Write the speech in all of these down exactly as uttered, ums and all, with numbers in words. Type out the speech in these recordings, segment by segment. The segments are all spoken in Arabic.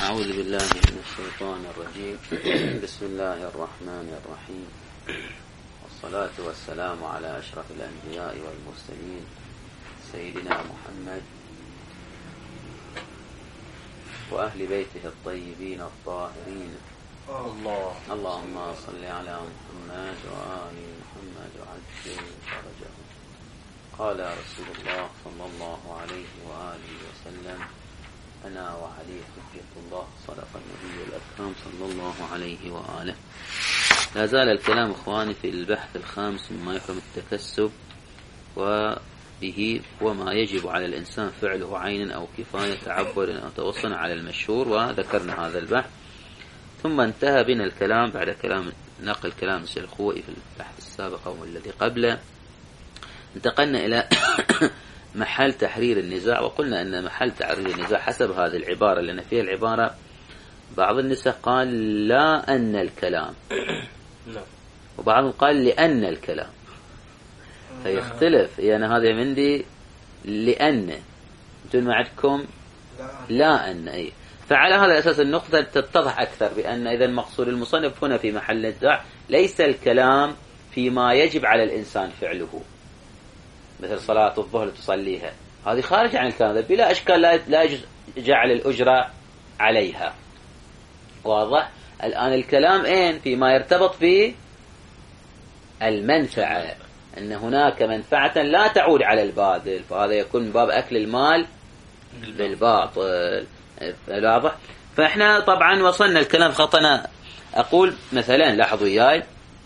أعوذ بالله من الشيطان الرجيم. بسم الله الرحمن الرحيم، والصلاة والسلام على أشرف الأنبياء والمرسلين سيدنا محمد وأهل بيته الطيبين الطاهرين. الله اللهم صل على محمد وآل محمد وعجل فرجهم. قال رسول الله صلى الله عليه وآله وسلم: أنا وعلي حجة الله، صدق النبي الأكرم صلى الله عليه وآله. لا زال الكلام إخواني في البحث الخامس مما يفهم التكسب، وبه وما يجب على الإنسان فعله عينا أو كفاية، تعبد أو توصل على المشهور، وذكرنا هذا البحث. ثم انتهى بنا الكلام بعد كلام نقل كلام الشيخ الخوئي في البحث السابق أو الذي قبله، انتقلنا إلى محل تحرير النزاع، وقلنا أن محل تحرير النزاع حسب هذه العبارة، لأن فيها العبارة بعض النساء قال لا أن الكلام، وبعضهم قال لأن الكلام، فيختلف. يعني هذه عندي لأن، أنتم ما عندكم لا أن. أي فعلى هذا الأساس النقطة تتضح أكثر بأن إذا المقصود المصنف هنا في محل النزاع ليس الكلام فيما يجب على الإنسان فعله، مثل صلاة الظهر تصليها، هذه خارج عن الكلام بلا أشكال، لا يجوز جعل الأجرة عليها. واضح؟ الآن الكلام إين فيما يرتبط به المنفعة، أن هناك منفعة لا تعود على الباذل، فهذا يكون من باب أكل المال بالباطل. واضح؟ فإحنا طبعا وصلنا الكلام خطنا. أقول مثلا لاحظوا إياي،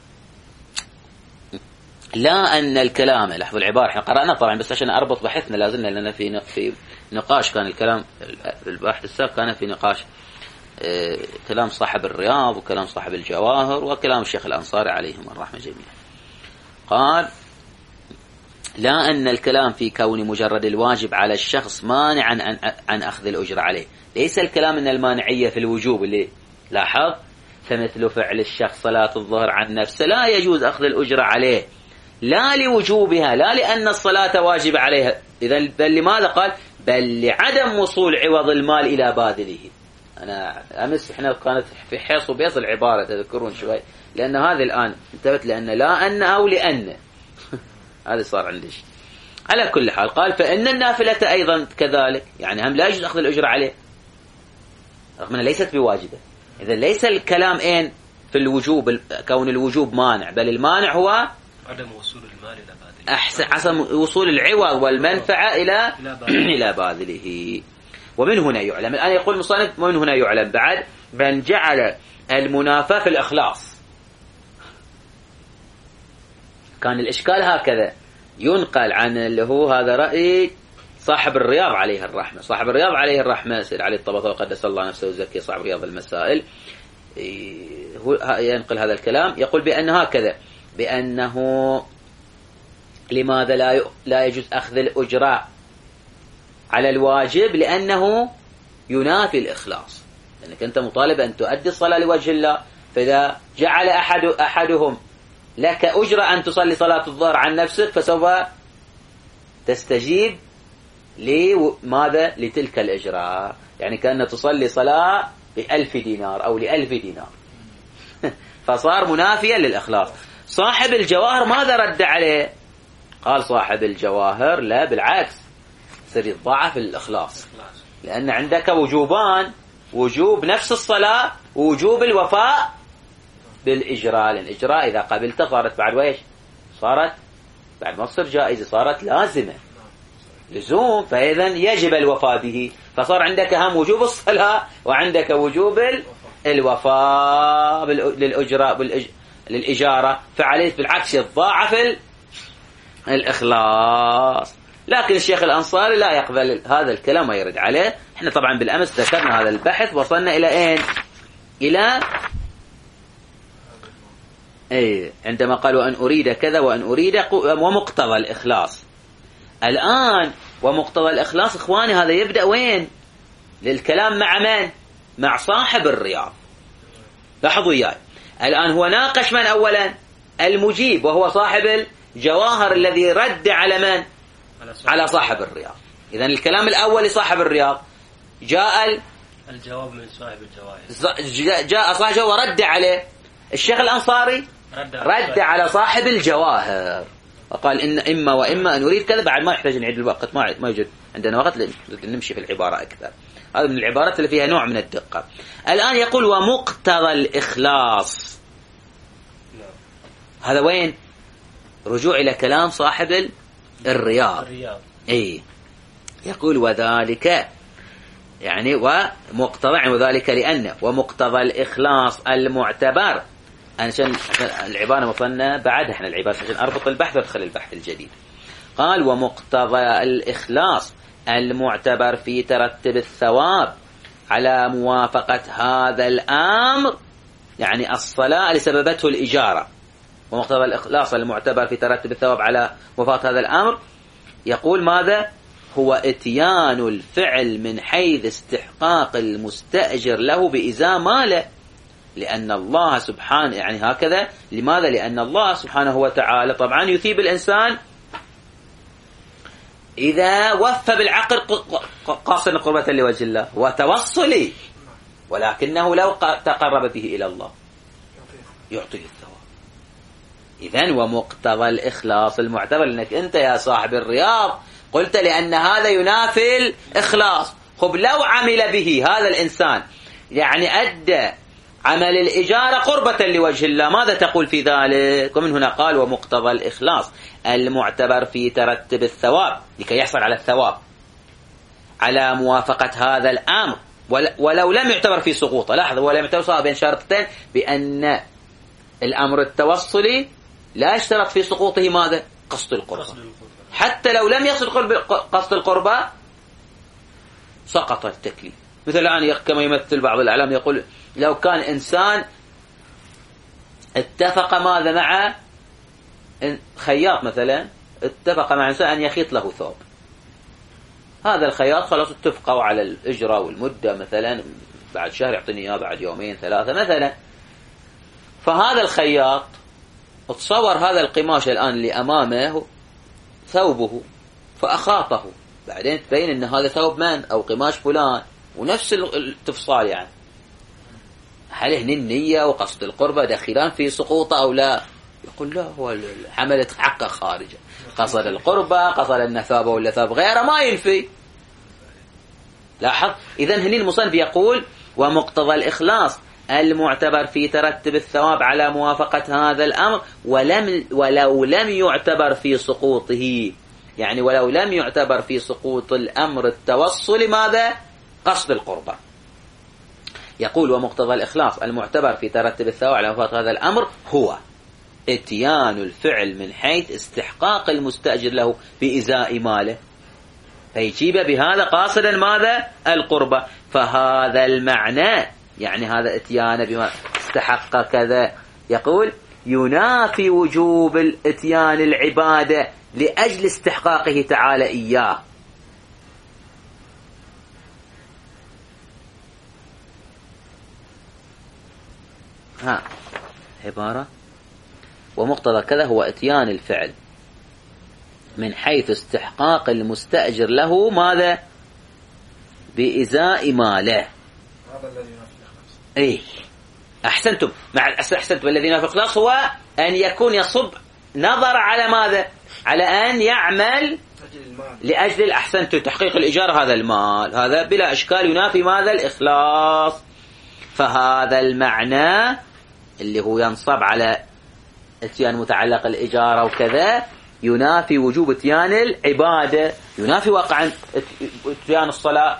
لا أن الكلام، لاحظوا العبارة احنا قرأنا طبعا بس عشان أربط بحثنا لازلنا، لأن في في نقاش كان الكلام البحث السابق كان في نقاش اه كلام صاحب الرياض وكلام صاحب الجواهر وكلام الشيخ الأنصاري عليهم الرحمة جميعا. قال لا أن الكلام في كون مجرد الواجب على الشخص مانعا عن, عن أخذ الأجرة عليه، ليس الكلام أن المانعية في الوجوب اللي لاحظ، فمثل فعل الشخص صلاة الظهر عن نفسه لا يجوز أخذ الأجرة عليه، لا لوجوبها، لا لأن الصلاة واجب عليها، إذا بل لماذا قال بل لعدم وصول عوض المال إلى باذله. أنا أمس إحنا كانت في حيص وبيص العبارة تذكرون شوي، لأن هذا الآن انتبهت لأن لا أن أو لأن هذا صار عندي. على كل حال قال فإن النافلة أيضا كذلك، يعني هم لا يجوز أخذ الأجرة عليه رغم أنها ليست بواجبة. إذا ليس الكلام إن في الوجوب كون الوجوب مانع، بل المانع هو عدم وصول المال إلى باذله، أحسن عدم وصول العوض والمنفعة إلى إلى باذله. ومن هنا يعلم، الآن يقول المصنف ومن هنا يعلم بعد من جعل المنافاة في الإخلاص. كان الإشكال هكذا ينقل عن اللي هو هذا رأي صاحب الرياض عليه الرحمة، صاحب الرياض عليه الرحمة سيد علي الطبطاوي قدس الله نفسه وزكي، صاحب رياض المسائل، ينقل هذا الكلام، يقول بأن هكذا، بأنه لماذا لا لا يجوز أخذ الأجرة على الواجب؟ لأنه ينافي الإخلاص، لأنك أنت مطالب أن تؤدي الصلاة لوجه الله، فإذا جعل أحد أحدهم لك أجرة أن تصلي صلاة الظهر عن نفسك فسوف تستجيب لماذا؟ لتلك الإجرة، يعني كأن تصلي صلاة بألف دينار أو لألف دينار فصار منافيا للإخلاص. صاحب الجواهر ماذا رد عليه؟ قال صاحب الجواهر لا بالعكس، سر يتضاعف الإخلاص، لأن عندك وجوبان، وجوب نفس الصلاة ووجوب الوفاء بالإجراء، لأن الإجراء إذا قبلت صارت بعد ويش؟ صارت بعد ما تصير جائزة صارت لازمة لزوم، فإذا يجب الوفاء به، فصار عندك هم وجوب الصلاة وعندك وجوب الوفاء للإجراء بالإج... للإجارة، فعليه بالعكس يتضاعف الإخلاص. لكن الشيخ الأنصاري لا يقبل هذا الكلام ويرد عليه. احنا طبعا بالأمس ذكرنا هذا البحث، وصلنا إلى أين؟ إلى أي عندما قال وأن أريد كذا وأن أريد ومقتضى الإخلاص. الآن ومقتضى الإخلاص إخواني هذا يبدأ وين؟ للكلام مع من؟ مع صاحب الرياض. لاحظوا إياه، الآن هو ناقش من أولا؟ المجيب، وهو صاحب الجواهر الذي رد على من؟ على صاحب الرياض. إذن الكلام الأول لصاحب الرياض، جاء الجواب من صاحب الجواهر. جاء صاحب الجواهر ورد عليه الشيخ الأنصاري، رد, رد على صاحب الجواهر وقال إن إما وإما أن نريد كذا. بعد ما يحتاج نعيد الوقت، ما ما يوجد عندنا وقت نمشي في العبارة أكثر. هذا من العبارات اللي فيها نوع من الدقة. الآن يقول ومقتضى الإخلاص. هذا وين؟ رجوع إلى كلام صاحب الرياض. إيه يقول وذلك يعني ومقتضى وذلك لأن ومقتضى الإخلاص المعتبر. عشان العبارة وصلنا بعد احنا العبارة عشان أربط البحث وادخل البحث الجديد. قال ومقتضى الإخلاص المعتبر في ترتب الثواب على موافقة هذا الأمر، يعني الصلاة اللي سببته الإجارة. ومقتضى الإخلاص المعتبر في ترتب الثواب على موافقة هذا الأمر يقول ماذا؟ هو اتيان الفعل من حيث استحقاق المستأجر له بإزاء ماله، لأن الله سبحانه يعني هكذا. لماذا؟ لأن الله سبحانه وتعالى طبعا يثيب الإنسان إذا وفى بالعقل قاصدا قربة لوجه الله وتوصلي، ولكنه لو تقرب به إلى الله يعطيه الثواب. إذن ومقتضى الإخلاص المعتبر، لأنك أنت يا صاحب الرياض قلت لأن هذا ينافي الإخلاص. خب لو عمل به هذا الإنسان يعني أدى عمل الإجارة قربة لوجه الله، ماذا تقول في ذلك؟ ومن هنا قال ومقتضى الإخلاص المعتبر في ترتب الثواب لكي يحصل على الثواب على موافقة هذا الأمر ولو لم يعتبر في سقوطه. لاحظ ولم يعتبر بين شرطتين، بأن الأمر التوصلي لا يشترط في سقوطه ماذا؟ قصد القربة. حتى لو لم يقصد قصد القربة سقط التكليف. مثل الآن كما يمثل بعض الأعلام يقول لو كان إنسان اتفق ماذا مع خياط مثلا، اتفق مع إنسان أن يخيط له ثوب. هذا الخياط خلاص اتفقوا على الإجرة والمدة، مثلا بعد شهر يعطيني إياه، بعد يومين ثلاثة مثلا. فهذا الخياط تصور هذا القماش الآن اللي أمامه ثوبه فأخاطه، بعدين تبين أن هذا ثوب من أو قماش فلان ونفس التفصال. يعني هل هنا النية وقصد القربة داخلان في سقوطه أو لا؟ يقول لا، هو حملت حقه خارجه، قصد القربة قصد أن ثوبه ولا ثوب غيره ما ينفي. لاحظ إذن هنا المصنف يقول ومقتضى الإخلاص المعتبر في ترتب الثواب على موافقة هذا الأمر ولم ولو لم يعتبر في سقوطه، يعني ولو لم يعتبر في سقوط الأمر التوصل ماذا؟ قصد القربة. يقول ومقتضى الإخلاص المعتبر في ترتب الثواب على موافقة هذا الأمر هو اتيان الفعل من حيث استحقاق المستأجر له بإزاء ماله، فيجيب بهذا قاصدا ماذا؟ القربة. فهذا المعنى يعني هذا اتيان بما استحق كذا، يقول ينافي وجوب الاتيان العبادة لأجل استحقاقه تعالى إياه. ها عبارة ومقتضى كذا هو اتيان الفعل من حيث استحقاق المستأجر له ماذا؟ بإزاء ماله. هذا الذي ينافي الإخلاص. إيه أحسنتم، مع أحسنتم. الذي ينافي الإخلاص هو أن يكون يصب نظر على ماذا؟ على أن يعمل لأجل الأحسنتم تحقيق الإجارة هذا المال، هذا بلا إشكال ينافي ماذا؟ الإخلاص. فهذا المعنى اللي هو ينصب على اتيان متعلق الإجارة وكذا ينافي وجوب اتيان العبادة، ينافي واقعا اتيان الصلاة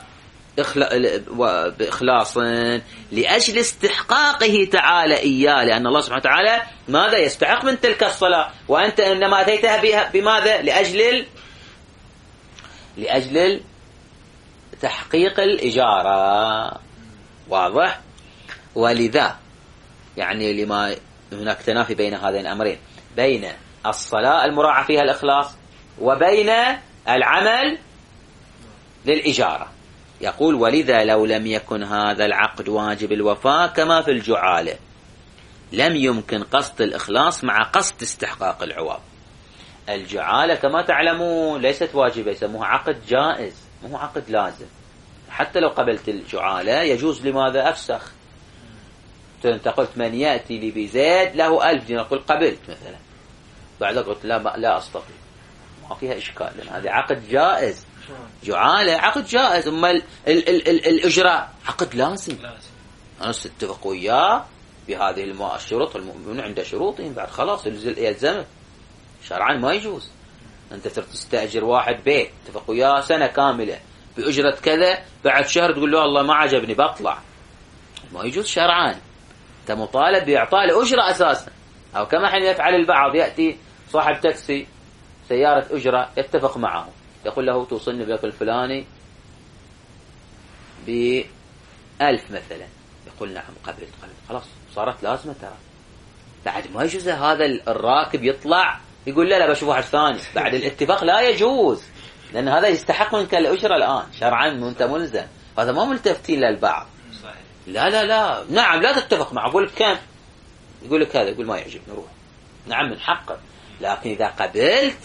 بإخلاص لأجل استحقاقه تعالى إياه، لأن الله سبحانه وتعالى ماذا؟ يستحق من تلك الصلاة، وأنت إنما أتيتها بها بماذا؟ لأجل لأجل تحقيق الإجارة. واضح؟ ولذا يعني لما هناك تنافي بين هذين الأمرين، بين الصلاة المراعى فيها الإخلاص وبين العمل للإجارة. يقول ولذا لو لم يكن هذا العقد واجب الوفاء كما في الجعالة لم يمكن قصد الإخلاص مع قصد استحقاق العوض. الجعالة كما تعلمون ليست واجبة، يسموها عقد جائز، مو عقد لازم. حتى لو قبلت الجعالة يجوز لماذا أفسخ؟ أنت قلت من يأتي لي بزيد له ألف دينار، قلت قبلت مثلا، بعد قلت لا لا أستطيع، ما فيها إشكال، لأن هذا عقد جائز. جعالة عقد جائز، أما ال ال ال ال الإجراء عقد لازم. أنا اتفق وياه بهذه الشروط، المؤمنون عند شروطهم، بعد خلاص يلزمه شرعا ما يجوز. أنت تستأجر واحد بيت اتفق وياه سنة كاملة بأجرة كذا، بعد شهر تقول له الله ما عجبني بطلع، ما يجوز شرعا. أنت مطالب بإعطاء الأجرة أساسا. أو كما حين يفعل البعض، يأتي صاحب تاكسي سيارة أجرة يتفق معه، يقول له توصلني بلك الفلاني بألف مثلا، يقول نعم قبلت قبلت، خلاص صارت لازمة ترى. بعد ما يجوز هذا الراكب يطلع يقول لا لا بشوف واحد ثاني، بعد الاتفاق لا يجوز، لأن هذا يستحق منك الأجرة الآن شرعا، وأنت ملزم. هذا ما ملتفتين للبعض. لا لا لا نعم لا تتفق معه، يقول لك كم، يقول لك هذا، يقول ما يعجبني روح، نعم من حقك، لكن إذا قبلت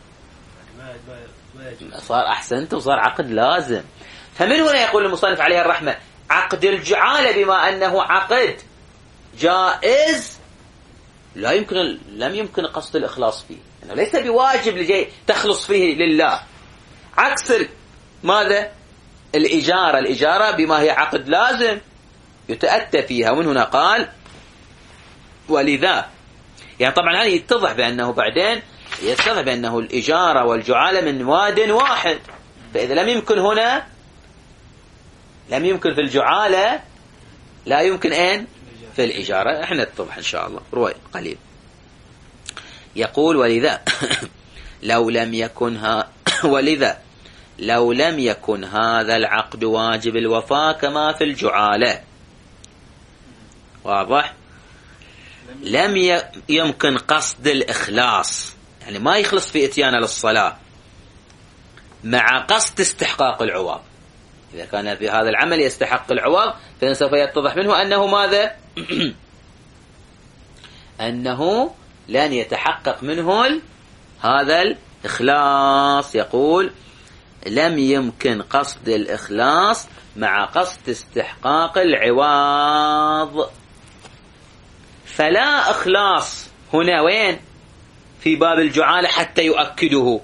صار أحسنت وصار عقد لازم. فمن هنا يقول المصنف عليه الرحمة عقد الجعالة بما أنه عقد جائز لا يمكن لم يمكن قصد الإخلاص فيه، أنه ليس بواجب لجي تخلص فيه لله، عكس ماذا الإجارة. الإجارة بما هي عقد لازم يتأتى فيها. ومن هنا قال ولذا، يعني طبعا هذا يتضح بأنه بعدين يتضح بأنه الإجارة والجعالة من واد واحد، فإذا لم يمكن هنا لم يمكن في الجعالة لا يمكن أين في الإجارة. احنا نتضح إن شاء الله روي قليل. يقول ولذا لو لم يكن ها ولذا لو لم يكن هذا العقد واجب الوفاء كما في الجعالة، واضح، لم يمكن قصد الإخلاص، يعني ما يخلص في إتيانه للصلاة مع قصد استحقاق العوض. إذا كان في هذا العمل يستحق العوض فإن سوف يتضح منه أنه ماذا أنه لن يتحقق منه هذا الإخلاص. يقول لم يمكن قصد الإخلاص مع قصد استحقاق العوض، فلا إخلاص هنا وين في باب الجعالة حتى يؤكده.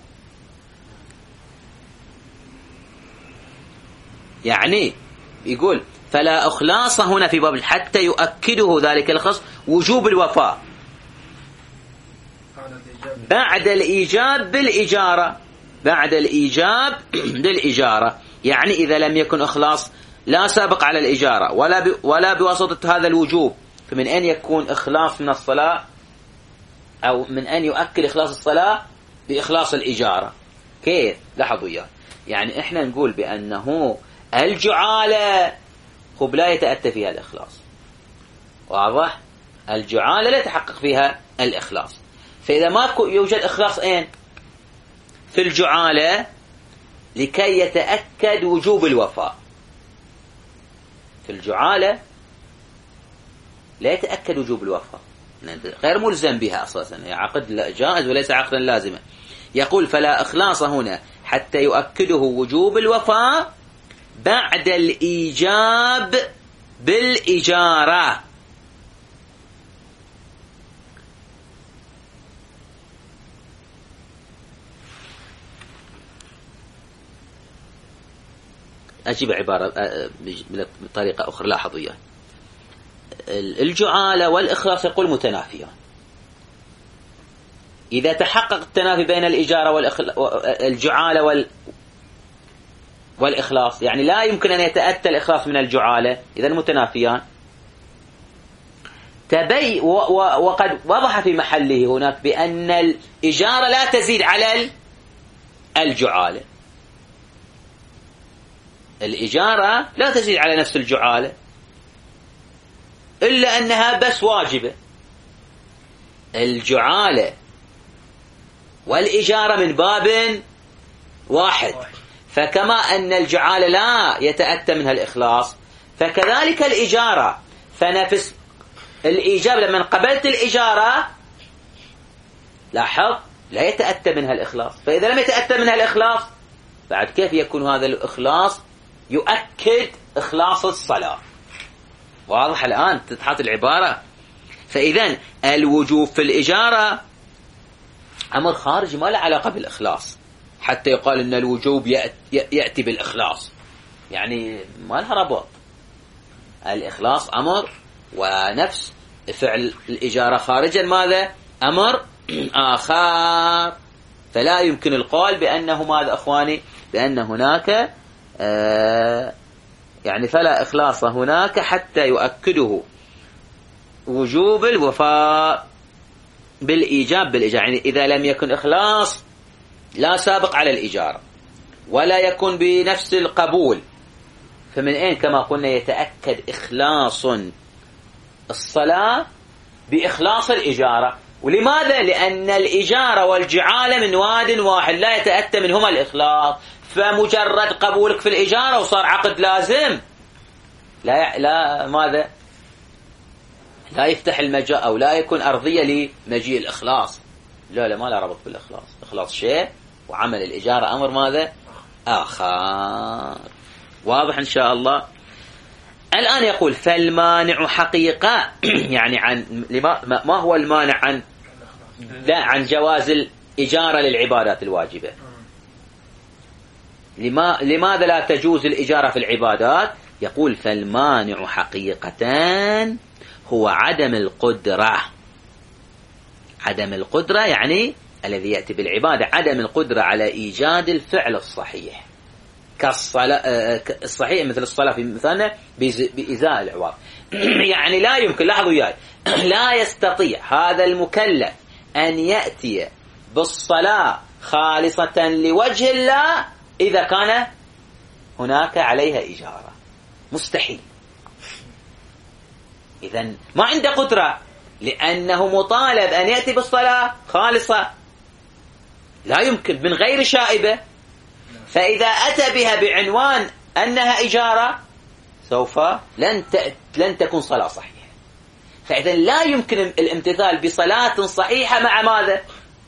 يعني يقول فلا إخلاص هنا في باب حتى يؤكده ذلك الخص وجوب الوفاء بعد الإيجاب بالإجارة، بعد الإيجاب بالإجارة. يعني إذا لم يكن إخلاص لا سابق على الإجارة ولا ب... ولا بواسطة هذا الوجوب، فمن أين يكون إخلاص من الصلاة أو من أين يؤكد إخلاص الصلاة بإخلاص الإجارة؟ كيف؟ لاحظوا إياه. يعني إحنا نقول بأنه الجعالة خب لا يتأتى فيها الإخلاص، واضح؟ الجعالة لا يتحقق فيها الإخلاص. فإذا ما يوجد إخلاص أين في الجعالة لكي يتأكد وجوب الوفاء، في الجعالة لا يتأكد وجوب الوفاء، غير ملزم بها أساسا، هي عقد جائز وليس عقدا لازما. يقول فلا إخلاص هنا حتى يؤكده وجوب الوفاء بعد الإيجاب بالإجارة. أجيب عبارة بطريقة أخرى، لاحظوا إياه. الجعالة والإخلاص يقول متنافيان. إذا تحقق التنافي بين الإجارة والجعالة وال والإخلاص، يعني لا يمكن أن يتأتى الإخلاص من الجعالة، إذا متنافيان. تبي و و وقد وضح في محله هناك بأن الإجارة لا تزيد على الجعالة، الإجارة لا تزيد على نفس الجعالة إلا أنها بس واجبة. الجعالة والإجارة من باب واحد، فكما أن الجعالة لا يتأتى منها الإخلاص فكذلك الإجارة، فنفس الإيجاب لما قبلت الإجارة لاحظ لا يتأتى منها الإخلاص، فإذا لم يتأتى منها الإخلاص بعد كيف يكون هذا الإخلاص يؤكد إخلاص الصلاة. واضح الآن تتحط العبارة؟ فإذا الوجوب في الإجارة أمر خارجي ما له علاقة بالإخلاص، حتى يقال أن الوجوب يأتي بالإخلاص، يعني ما لها ربط. الإخلاص أمر، ونفس فعل الإجارة خارجا ماذا؟ أمر آخر. فلا يمكن القول بأنه ماذا أخواني؟ بأن هناك آه يعني فلا إخلاص هناك حتى يؤكده وجوب الوفاء بالإيجاب بالإجارة. يعني إذا لم يكن إخلاص لا سابق على الإجارة ولا يكون بنفس القبول، فمن أين كما قلنا يتأكد إخلاص الصلاة بإخلاص الإجارة؟ ولماذا؟ لأن الإجارة والجعالة من واد واحد لا يتأتى منهما الإخلاص، فمجرد قبولك في الإجارة وصار عقد لازم لا لا ماذا لا يفتح المجال أو لا يكون أرضية لمجيء الإخلاص. لا لا ما لا ربط بالإخلاص. إخلاص شيء وعمل الإجارة أمر ماذا آخر. واضح إن شاء الله. الآن يقول فالمانع حقيقة يعني عن لما ما هو المانع عن لا عن جواز الإجارة للعبادات الواجبة؟ لما لماذا لا تجوز الإجارة في العبادات؟ يقول فالمانع حقيقة هو عدم القدرة. عدم القدرة يعني الذي يأتي بالعبادة عدم القدرة على إيجاد الفعل الصحيح كالصلاة الصحيح مثل الصلاة في مثالنا بإزاء العوار. يعني لا يمكن، لاحظوا وياي، لا يستطيع هذا المكلف أن يأتي بالصلاة خالصة لوجه الله إذا كان هناك عليها إجارة. مستحيل. إذن ما عنده قدرة لأنه مطالب أن يأتي بالصلاة خالصة، لا يمكن من غير شائبة. فإذا أتى بها بعنوان أنها إجارة سوف لن لن تكون صلاة صحيحة. فإذا لا يمكن الامتثال بصلاة صحيحة مع ماذا؟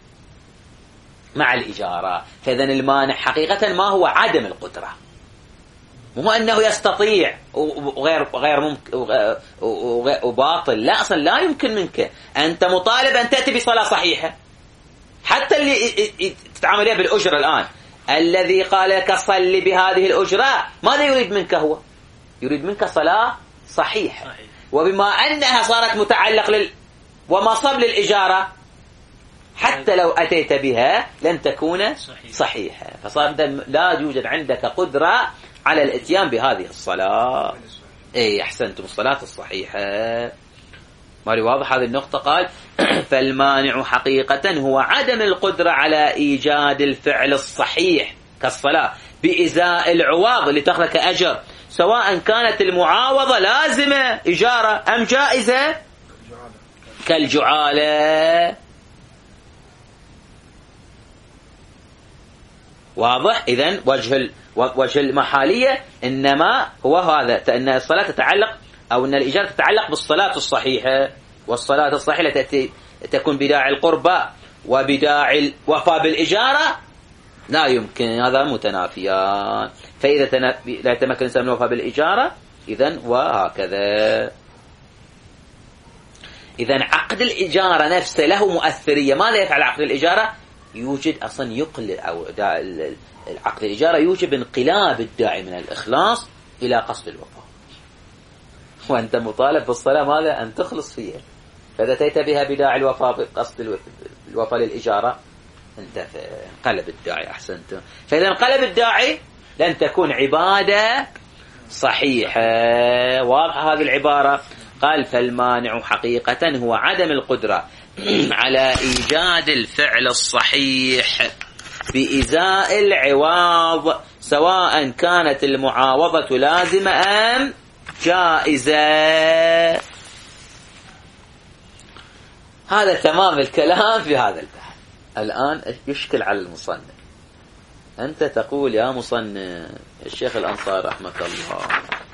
مع الإجارة. فإذا المانع حقيقة ما هو عدم القدرة، مو أنه يستطيع وغير غير ممكن وباطل. لا، أصلا لا يمكن منك. أنت مطالب أن تأتي بصلاة صحيحة. حتى اللي تتعامل بالأجرة الآن، الذي قال لك صلي بهذه الأجرة ماذا يريد منك؟ هو يريد منك صلاة صحيحة. صحيح. وبما أنها صارت متعلق لل ومصب للإجارة حتى لو أتيت بها لن تكون صحيح. صحيحة. فصار لا يوجد عندك قدرة على الاتيان بهذه الصلاة. اي احسنتم، الصلاة الصحيحة. ماري واضح هذه النقطة؟ قال فالمانع حقيقة هو عدم القدرة على إيجاد الفعل الصحيح كالصلاة بإزاء العواض اللي تخلك أجر، سواء كانت المعاوضة لازمة إجارة أم جائزة كالجعالة. واضح؟ إذن وجه وجه المحالية إنما هو هذا، أن الصلاة تتعلق أو أن الإجارة تتعلق بالصلاة الصحيحة، والصلاة الصحيحة تأتي تكون بداعي القربة وبداعي الوفاء بالإجارة لا يمكن، هذا متنافيان. فإذا تنا... لا يتمكن الإنسان من الوفاء بالإجارة إذن وهكذا. إذن عقد الإجارة نفسه له مؤثرية. ماذا يفعل عقد الإجارة؟ يوجد أصلا يقل أو عقد الإجارة يوجب انقلاب الداعي من الإخلاص إلى قصد الوفاء، وأنت مطالب بالصلاة ماذا؟ أن تخلص فيها. فإذا أتيت بها بداعي الوفاء بقصد الوفاء للإجارة انت انقلب الداعي. أحسنت. فإذا انقلب الداعي لن تكون عبادة صحيحة. واضحة هذه العبارة؟ قال فالمانع حقيقة هو عدم القدرة على إيجاد الفعل الصحيح بإزاء العواض، سواء كانت المعاوضة لازمة أم جائزة. هذا تمام الكلام في هذا البحث. الآن يشكل على المصنف. أنت تقول يا مصنف الشيخ الأنصار رحمة الله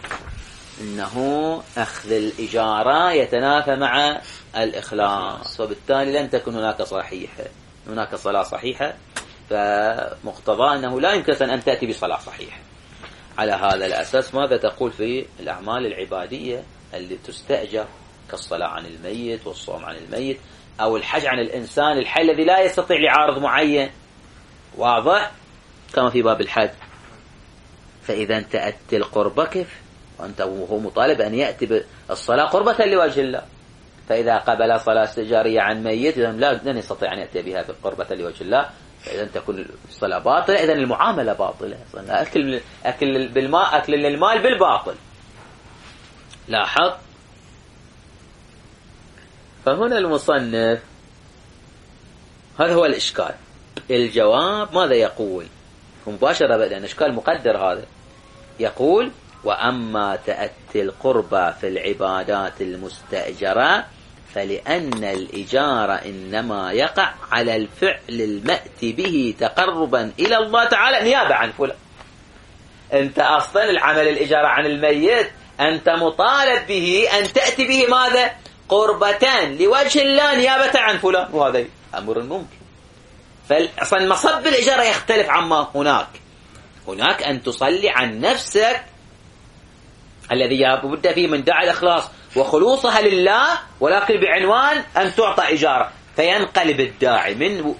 إنه أخذ الإجارة يتنافى مع الإخلاص، وبالتالي لن تكون هناك صحيحة هناك صلاة صحيحة، فمقتضى أنه لا يمكن أن تأتي بصلاة صحيحة. على هذا الأساس ماذا تقول في الأعمال العبادية اللي تستأجر كالصلاة عن الميت والصوم عن الميت أو الحج عن الإنسان الحي الذي لا يستطيع لعارض معين؟ واضح كما في باب الحج. فإذا أنت أتي القربة كيف وأنت وهو مطالب أن يأتي بالصلاة قربة لوجه الله. فإذا قبل صلاة استجارية عن ميت إذا لا لن يستطيع أن يأتي بها قربة لوجه الله، فإذا تكون الصلاة باطلة إذا المعاملة باطلة. أكل أكل بالماء أكل للمال بالباطل. لاحظ. فهنا المصنف هذا هو الإشكال. الجواب ماذا يقول؟ مباشرة بدأ الإشكال مقدر هذا. يقول وأما تأتي القربى في العبادات المستأجرة فلأن الإجارة إنما يقع على الفعل المأتي به تقربا إلى الله تعالى نيابة عن فلان. أنت أصلا العمل الإجارة عن الميت أنت مطالب به أن تأتي به ماذا؟ قربتان لوجه الله نيابة عن فلان، وهذا أمر ممكن. فأصلا مصب الإجارة يختلف عما هناك. هناك أن تصلي عن نفسك الذي لابد فيه من داعي الإخلاص وخلوصها لله، ولكن بعنوان أن تعطى إجارة، فينقلب الداعي من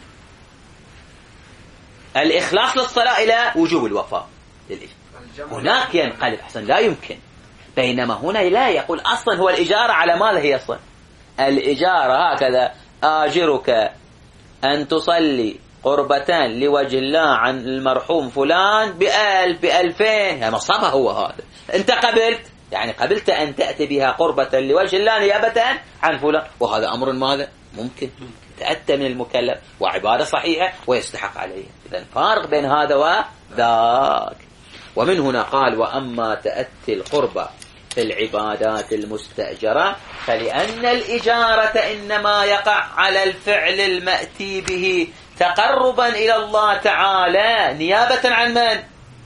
الإخلاص للصلاة إلى وجوب الوفاء. هناك ينقلب حسن لا يمكن. بينما هنا لا، يقول أصلا هو الإجارة على ماذا هي أصلا؟ الإجارة هكذا آجرك أن تصلي قربتان لوجه الله عن المرحوم فلان بألف بألفين، يعني مصابها هو هذا. أنت قبلت يعني قبلت أن تأتي بها قربة لوجه الله نيابة عن فلان، وهذا أمر ماذا؟ ممكن تأتى من المكلف وعبادة صحيحة ويستحق عليها. إذن فارق بين هذا وذاك. ومن هنا قال وأما تأتي القربة في العبادات المستأجرة فلأن الإجارة إنما يقع على الفعل المأتي به تقربا إلى الله تعالى نيابة عن من؟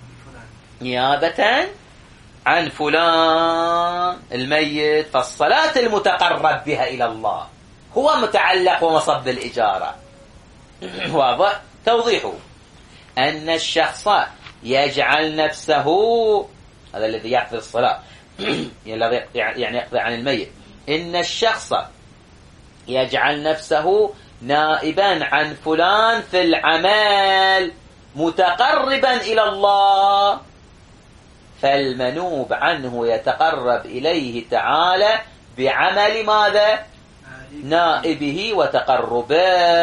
نيابة عن فلان الميت. فالصلاة المتقرب بها إلى الله هو متعلق ومصب الإجارة. واضح؟ توضيحه أن الشخص يجعل نفسه، هذا الذي يقضي الصلاة يعني يقضي عن الميت، إن الشخص يجعل نفسه نائبا عن فلان في العمل متقربا إلى الله، فالمنوب عنه يتقرب إليه تعالى بعمل ماذا؟ نائبه وتقربه،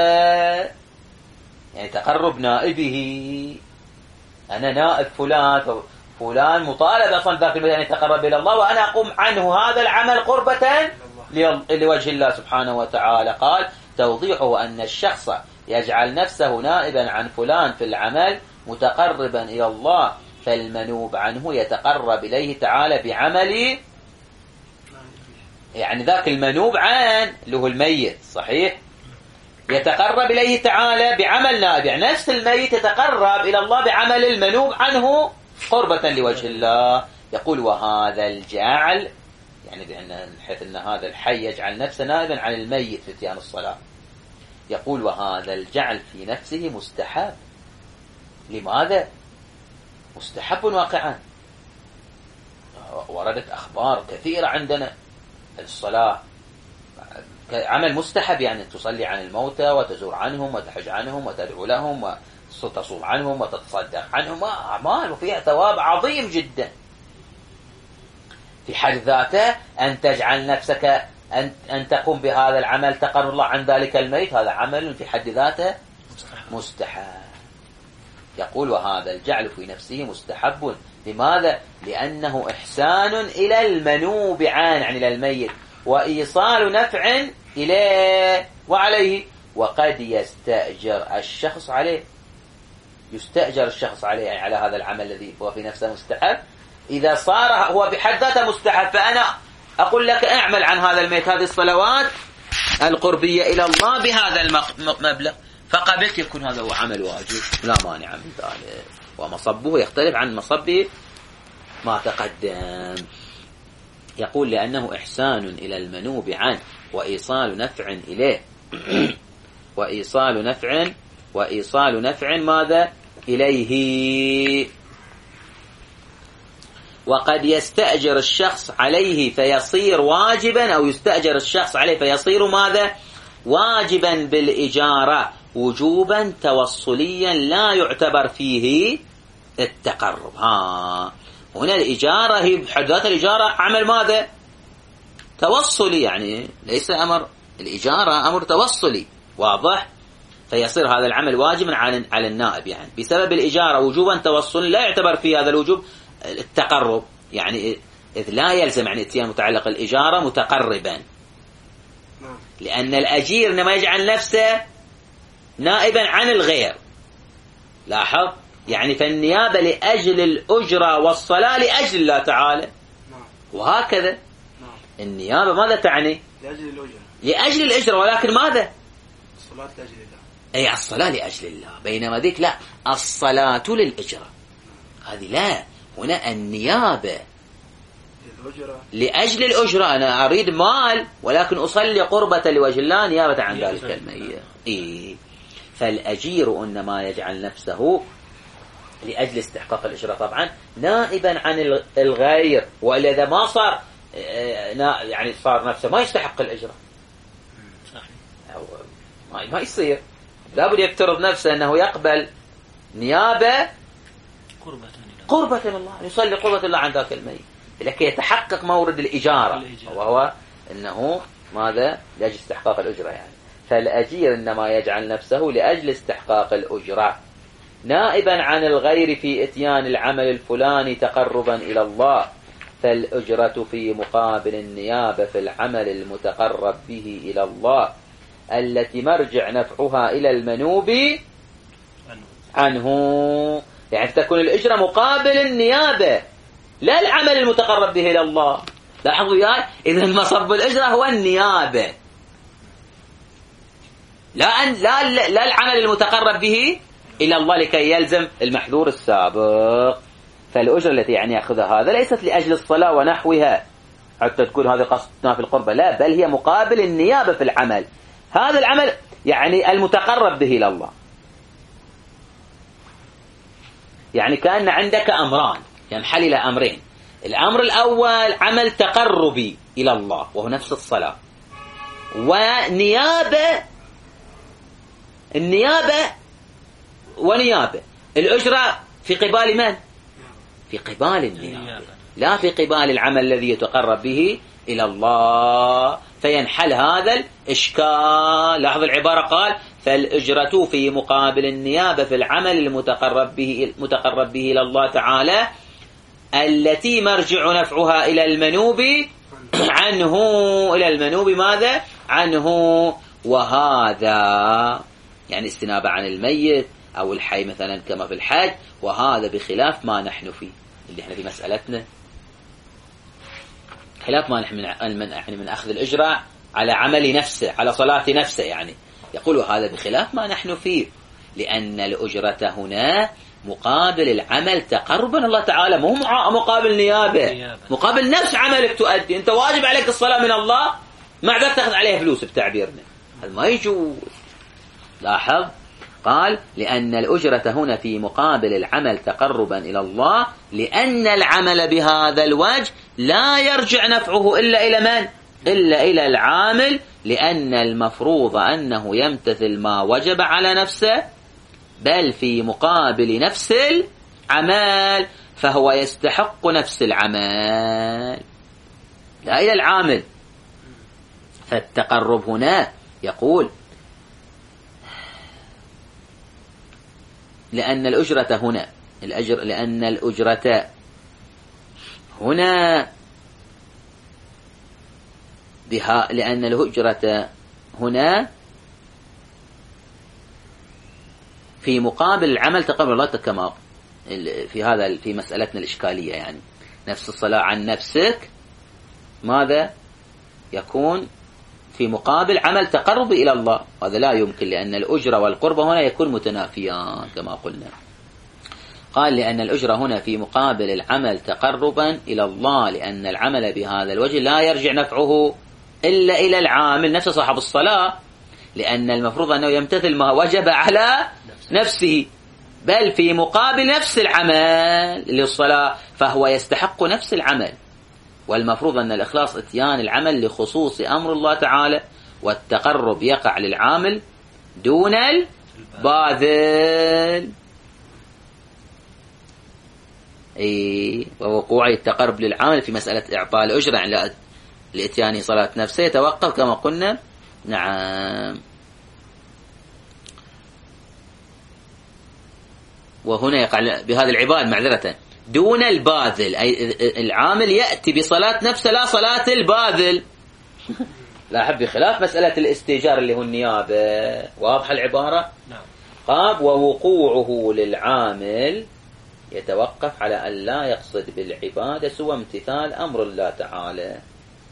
يعني تقرب نائبه. أنا نائب فلان، فلان مطالب أصلا ذاك المثال أن يتقرب إلى الله، وأنا أقوم عنه هذا العمل قربة لوجه الله سبحانه وتعالى. قال توضيحه أن الشخص يجعل نفسه نائبا عن فلان في العمل متقربا إلى الله، فالمنوب عنه يتقرب إليه تعالى بعمل، يعني ذاك المنوب عن اللي هو الميت صحيح، يتقرب إليه تعالى بعمل نائب، يعني نفس الميت يتقرب إلى الله بعمل المنوب عنه قربة لوجه الله. يقول وهذا الجعل، يعني بأن حيث أن هذا الحي يجعل نفسه نائبا عن الميت في اتيان الصلاة، يقول وهذا الجعل في نفسه مستحب. لماذا؟ مستحب واقعا. وردت أخبار كثيرة عندنا الصلاة عمل مستحب، يعني تصلي عن الموتى وتزور عنهم وتحج عنهم وتدعو لهم وتصوم عنهم وتتصدق عنهم، أعمال وفيها ثواب عظيم جدا. في حد ذاته أن تجعل نفسك أن أن تقوم بهذا العمل تقرب الله عن ذلك الميت، هذا عمل في حد ذاته مستحب. يقول وهذا الجعل في نفسه مستحب. لماذا؟ لأنه إحسان إلى المنوب عن عن إلى الميت وإيصال نفع إليه وعليه. وقد يستأجر الشخص عليه، يستأجر الشخص عليه يعني على هذا العمل الذي هو في نفسه مستحب. إذا صار هو بحد ذاته مستحب، فأنا أقول لك اعمل عن هذا الميت هذه الصلوات القربية إلى الله بهذا المبلغ، فقبلت يكون هذا هو عمل واجب لا مانع من ذلك. ومصبه يختلف عن مصب ما تقدم. يقول لأنه إحسان إلى المنوب عنه وإيصال نفع إليه وإيصال نفع وإيصال نفع ماذا؟ إليه. وقد يستأجر الشخص عليه فيصير واجبا، أو يستأجر الشخص عليه فيصير ماذا؟ واجبا بالإجارة وجوبا توصليا لا يعتبر فيه التقرب. ها هنا الإجارة هي بحد ذاتها الإجارة عمل ماذا؟ توصلي، يعني ليس أمر، الإجارة أمر توصلي، واضح؟ فيصير هذا العمل واجبا على على النائب، يعني بسبب الإجارة وجوبا توصلي لا يعتبر في هذا الوجوب التقرب، يعني إذ لا يلزم يعني اتيان متعلق الإجارة متقربا، لأن الأجير إنما يجعل نفسه نائبا عن الغير. لاحظ، يعني فالنيابة لأجل الأجرة والصلاة لأجل الله تعالى، وهكذا النيابة ماذا تعني؟ لأجل الأجرة، لأجل الأجرة، ولكن ماذا؟ الصلاة لأجل الله، أي الصلاة لأجل الله، بينما ذيك لا، الصلاة للأجرة، هذه لا. هنا النيابة للأجرة، لأجل الأجرة، أنا أريد مال ولكن أصلي قربة لوجه الله نيابة عن ذلك الميت. إيه؟ فالأجير إنما يجعل نفسه لأجل استحقاق الأجرة طبعا نائبا عن الغير، وإلا إذا ما صار يعني صار نفسه ما يستحق الأجرة، ما يصير، لابد يفترض نفسه أنه يقبل نيابة قربة الله، يصلي قربة الله عن ذاك الميت، لكي يتحقق مورد الإجارة، وهو أنه ماذا؟ لأجل استحقاق الأجرة يعني. فالأجير إنما يجعل نفسه لأجل استحقاق الأجرة نائبا عن الغير في إتيان العمل الفلاني تقربا إلى الله، فالأجرة في مقابل النيابة في العمل المتقرب به إلى الله التي مرجع نفعها إلى المنوب عنه، يعني تكون الأجرة مقابل النيابة لا العمل المتقرب به إلى الله. لاحظوا ياي، إذن مصب الأجرة هو النيابة، لا أن لا لا العمل المتقرب به إلى الله لكي يلزم المحذور السابق. فالأجرة التي يعني يأخذها هذا ليست لأجل الصلاة ونحوها حتى تكون هذه قصدنا في القربة، لا، بل هي مقابل النيابة في العمل، هذا العمل يعني المتقرب به إلى الله. يعني كأن عندك أمران ينحل إلى أمرين، الأمر الأول عمل تقربي إلى الله وهو نفس الصلاة، ونيابة، النيابة ونيابة الأجرة في قبال من؟ في قبال النيابة، لا في قبال العمل الذي يتقرب به إلى الله، فينحل هذا الإشكال. لاحظ العبارة قال فالأجرة في مقابل النيابة في العمل المتقرب به المتقرب به إلى الله تعالى التي مرجع نفعها إلى المنوب عنه، إلى المنوب ماذا؟ عنه، وهذا يعني استنابة عن الميت أو الحي مثلا كما في الحج، وهذا بخلاف ما نحن فيه اللي احنا في مسألتنا، خلاف ما نحن من, يعني من أخذ الأجرة على عمل نفسه على صلاة نفسه، يعني يقول هذا بخلاف ما نحن فيه، لأن الأجرة هنا مقابل العمل تقربا الله تعالى، مو مقابل نيابة، مقابل نفس عملك تؤدي، أنت واجب عليك الصلاة من الله مع ذلك تأخذ عليها فلوس بتعبيرنا، هذا ما يجوز. لاحظ قال لأن الأجرة هنا في مقابل العمل تقربا إلى الله، لأن العمل بهذا الوجه لا يرجع نفعه إلا إلى من؟ إلا إلى العامل، لأن المفروض أنه يمتثل ما وجب على نفسه بل في مقابل نفس العمل، فهو يستحق نفس العمل لا إلى العامل. فالتقرب هنا يقول لأن الأجرة هنا الأجر لأن الأجرة هنا بها لأن الأجرة هنا في مقابل العمل تقرب الله، كما في هذا في مسألتنا الإشكالية، يعني نفس الصلاة عن نفسك ماذا يكون في مقابل عمل تقرب إلى الله، هذا لا يمكن، لأن الأجرة والقربة هنا يكون متنافيان كما قلنا. قال لأن الأجرة هنا في مقابل العمل تقربا إلى الله، لأن العمل بهذا الوجه لا يرجع نفعه إلا إلى العامل نفس صاحب الصلاة، لأن المفروض أنه يمتثل ما وجب على نفسه بل في مقابل نفس العمل للصلاة، فهو يستحق نفس العمل. والمفروض أن الإخلاص اتيان العمل لخصوص أمر الله تعالى، والتقرب يقع للعامل دون الباذل. اي ووقوع التقرب للعامل في مسألة إعطاء الأجرة يعني لإتيان صلاة نفسه يتوقف كما قلنا. نعم. وهنا يقع بهذا العبارة معذرة دون الباذل، أي العامل يأتي بصلاة نفسه لا صلاة الباذل. لا أحب بخلاف مسألة الاستئجار اللي هو النيابة. واضحة العبارة؟ نعم. قاب ووقوعه للعامل يتوقف على أن لا يقصد بالعبادة سوى امتثال أمر الله تعالى،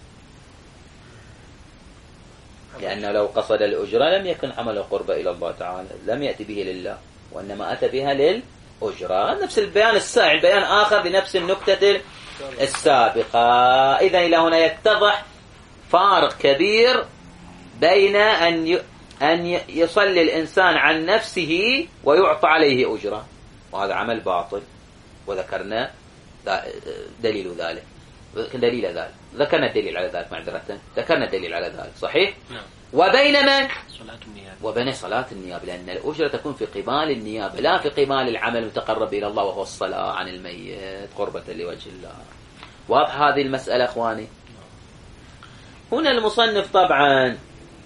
لأنه لو قصد الأجرة لم يكن عمل قربة إلى الله تعالى، لم يأتي به لله وإنما أتى بها للأجرة. نفس البيان السائل بيان آخر بنفس النكتة السابقة. إذن إلى هنا يتضح فارق كبير بين أن أن يصلي الإنسان عن نفسه ويعطى عليه أجرة، وهذا عمل باطل، وذكرنا دليل ذلك دليل ذلك ذكرنا الدليل على ذلك معذرة ذكرنا الدليل على ذلك صحيح. نعم. وبين من؟ صلاة النيابة. وبين صلاة النيابة، لأن الأجرة تكون في قبال النيابة لا في قبال العمل المتقرب إلى الله وهو الصلاة عن الميت قربة لوجه الله. واضح هذه المسألة أخواني؟ هنا المصنف طبعا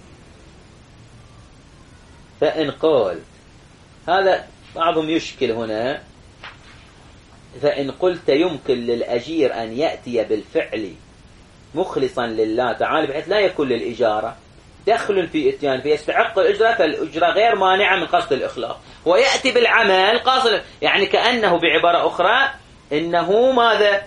فإن قلت هذا بعضهم يشكل هنا، فإن قلت يمكن للأجير أن يأتي بالفعل مخلصا لله تعالى بحيث لا يكون للإجارة دخل في إتيان فيستحق الأجرة، فالأجرة غير مانعة من قصد الإخلاص، ويأتي بالعمل قاصد، يعني كأنه بعبارة أخرى إنه ماذا؟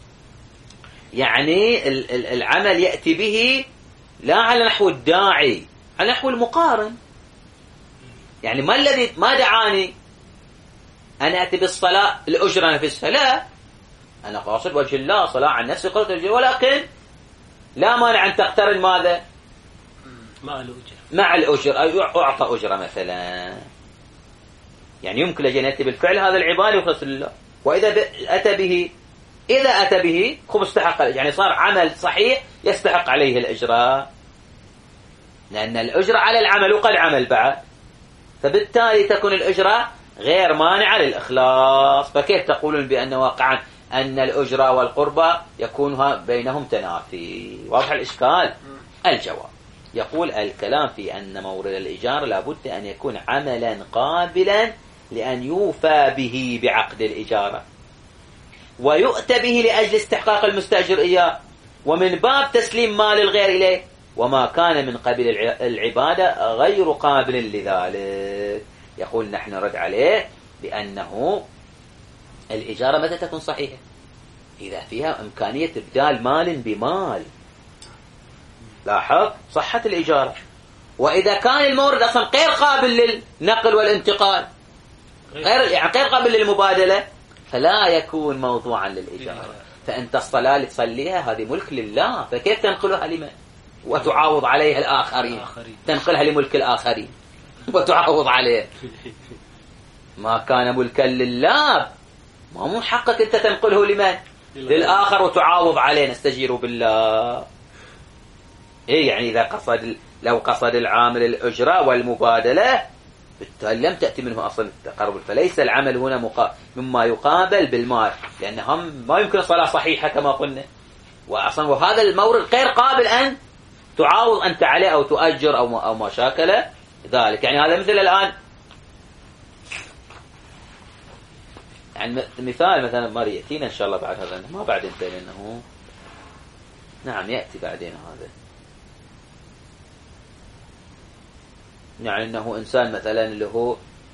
يعني العمل يأتي به لا على نحو الداعي، على نحو المقارن. يعني ما الذي ما دعاني أنا أتي بالصلاة الأجرة نفسها، لا، أنا قاصد وجه الله صلاة عن نفسي قلت الأجرة، ولكن لا مانع أن تقترن ماذا؟ مع الأجرة مع الأجرة، أعطى أجرة مثلا. يعني يمكن لجن يأتي بالفعل هذا العبادة يخلص لله، وإذا أتى به إذا أتى به خب استحق، يعني صار عمل صحيح يستحق عليه الأجرة، لأن الأجرة على العمل وقد عمل بعد، فبالتالي تكون الأجرة غير مانعة للإخلاص. فكيف تقولون بأن واقعا أن الأجرة والقربة يكون بينهم تنافي؟ واضح الإشكال؟ الجواب يقول الكلام في أن مورد الإيجار لابد أن يكون عملا قابلا لأن يوفى به بعقد الإجارة ويؤتى به لأجل استحقاق المستأجر إياه، ومن باب تسليم مال الغير إليه، وما كان من قبل العبادة غير قابل لذلك. يقول نحن رد عليه بأنه الإجارة متى تكون صحيحة؟ إذا فيها إمكانية إبدال مال بمال. لاحظ صحة الإجارة. وإذا كان المورد أصلا غير قابل للنقل والانتقال، غير يعني غير قابل للمبادلة، فلا يكون موضوعا للإجارة. فأنت الصلاة اللي تصليها هذه ملك لله، فكيف تنقلها لمن وتعاوض عليها الآخرين؟ تنقلها لملك الآخرين وتعاوض عليه. ما كان ملكا لله ما مو حقك أنت تنقله لمن؟ للآخر وتعاوض عليه. نستجير بالله. إيه يعني إذا قصد لو قصد العامل الأجرة والمبادلة بالتالي لم تأتي منه أصل التقرب، فليس العمل هنا مقا... مما يقابل بالمال، لأنهم ما يمكن صلاة صحيحة كما قلنا، وأصلا وهذا المورد غير قابل أن تعاوض أنت عليه أو تؤجر أو ما, أو ما شاكل ذلك. يعني هذا مثل الآن يعني مثال مثلا ما يأتينا إن شاء الله بعد هذا، ما بعد انت لأنه نعم يأتي بعدين هذا، يعني أنه إنسان مثلا اللي هو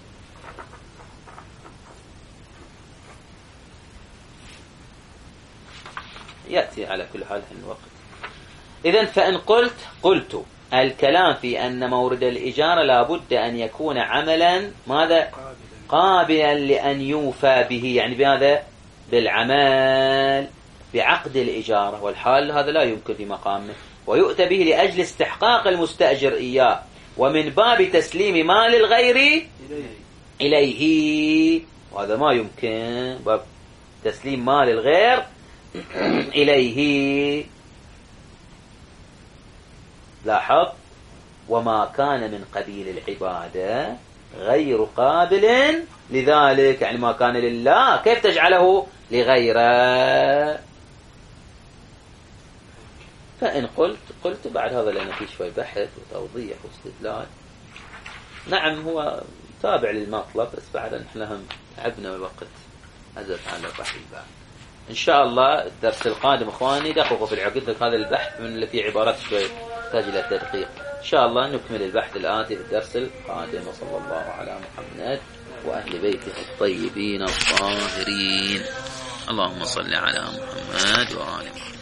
يأتي على كل حال في الوقت. إذن فإن قلت قلت الكلام في أن مورد الإجارة لابد أن يكون عملا ماذا؟ قابلا لأن يوفى به، يعني بهذا بالعمل بعقد الإجارة، والحال هذا لا يمكن في مقامه، ويؤتى به لأجل استحقاق المستأجر إياه، ومن باب تسليم مال الغير إليه، وهذا ما يمكن، باب تسليم مال الغير إليه. لاحظ وما كان من قبيل العبادة غير قابل لذلك، يعني ما كان لله كيف تجعله لغيره؟ فإن قلت قلت بعد هذا لأن في شوي بحث وتوضيح واستدلال. نعم هو تابع للمطلب، بس بعد نحن هم تعبنا والوقت أزف على البحث البحث. إن شاء الله الدرس القادم إخواني دققوا في العقد، هذا البحث من اللي فيه عبارات شوي تحتاج إلى تدقيق. إن شاء الله نكمل البحث الآتي في الدرس القادم، وصلى الله على محمد وأهل بيته الطيبين الطاهرين. اللهم صل على محمد وآل محمد.